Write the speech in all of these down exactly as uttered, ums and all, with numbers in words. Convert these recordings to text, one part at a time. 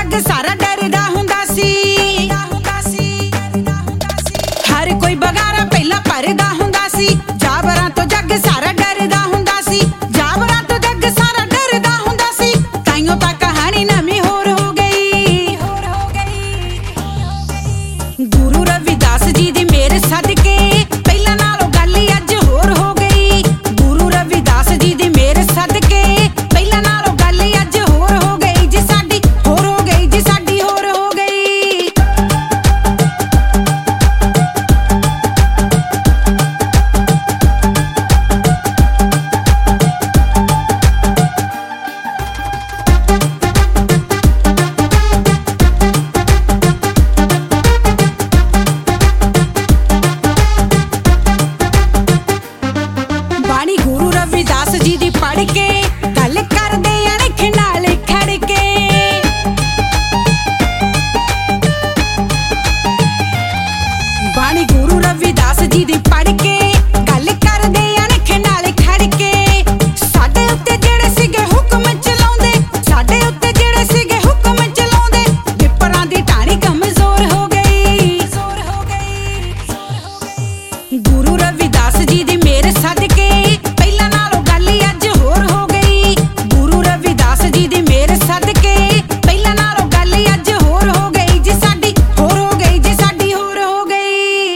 जग सारा डरदा हुंदा सी। हर कोई बगारा पहला भरदा हुंदा सी। जाबरां तो जग सारा डरदा हुंदा सी। जाबरां तो जग सारा डरदा हुंदा सी। ताइयों तां कहानी नवीं होर हो गई। गुरु रविदास जी दी मेहर सदके पहला नालों गल अज होर हो गई। गुरु रविदास जी दी मेहर सदके पहला नालों गल अज होर हो गई जी। साडी होर हो गई जी, साडी होर हो गई। बाणी गुरु रविदास जी दी पढ़ के गल करदे अणख नाल खड़ के। बाणी गुरु रविदास जी दी पढ़ के गल करदे अणख नाल खड़ के। साडे उत्ते जेड़े सीगे हुक्म चलाउंदे, साडे उत्ते जेड़े सीगे हुक्म चलाउंदे, विपरां दी टाणी कमजोर हो गई। गुरु रविदास जी दी मेहर सदके पहला नालों गल अज होर हो गई। गुरु रविदास जी दी मेहर सदके पहला नालों गल अज होर हो गई जी। साडी होर हो गई जी, साडी होर हो गई।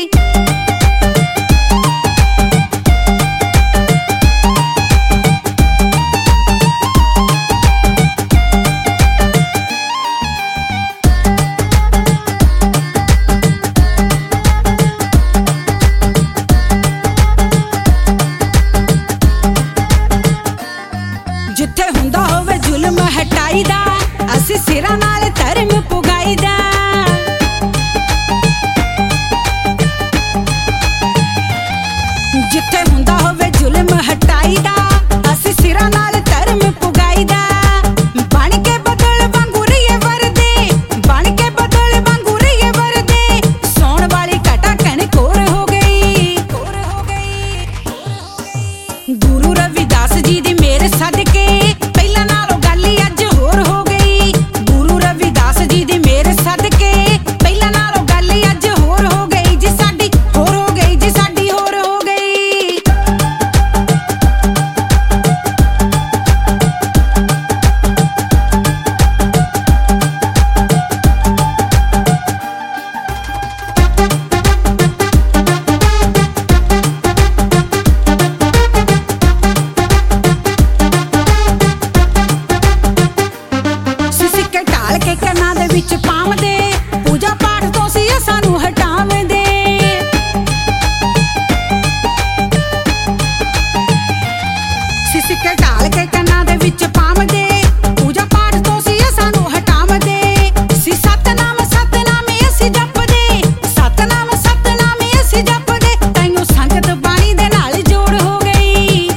जिथे हुंदा होवे जुल्म हटाईदा, असी सिरां नाल धर्म पुगाईदा। जिथे हुंदा होवे जुल्म हटाईदा, असी सिरां नाल धर्म पुगाईदा। बण के बदल वांगू रहीए वरदे, बण के बदल वांगू रहीए वरदे, सौण वाली घटा कनकोर हो गई। गुरु रविदास जी दी मेहर सदके पहला नालों गल अज होर हो गई। गुरु रविदास जी दी मेहर सदके पहला नालों गल अज होर हो गई जी। साडी होर हो गई जी, साडी होर हो गई। सिक्के ढाल के कन्नां दे विच पावदे, पूजा पाठ तो सी सानू हटावदे। सिक्के ढाल के कन्नां दे विच पावदे, पूजा पाठ तो सी सानू हटावदे। सी सतनाम सतनाम असी जपदे, सतनाम सतनाम असी जपदे। ताइयों संगत बाणी दे नाल जोड़ हो गई।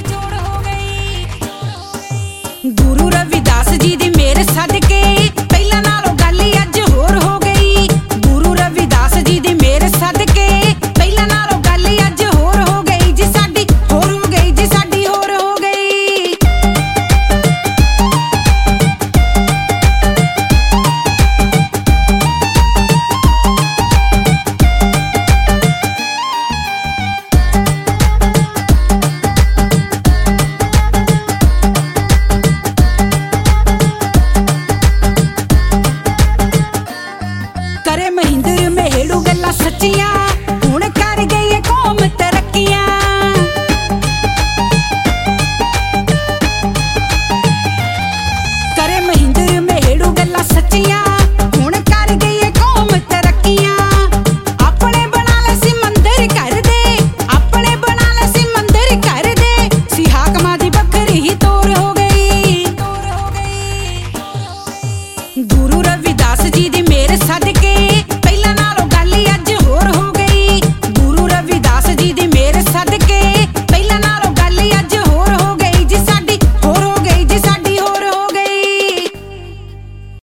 गुरु रविदास जी दी मेहर सदके पहला नालों गल अज होर हो गई। गुरु रविदास जी दी मेहर सदके पहला नालों गल अज होर हो गई जी। साडी होर हो गई जी, साडी होर हो गई। करे महिंद्र मेहड़ू गल्लां सच्चियां, हुण कर गई है कौम तरक्कियां। करे महिंद्र मेहड़ू गल्लां सच्चियां, हुण कर गई है कौम तरक्कियां। अपने बना ले सी मंदिर कर दे, अपने बना ले सी मंदिर कर दे। सी हाकमां दी बखरी ही तोर हो गई। गुरु रविदास जी दी मेहर सदके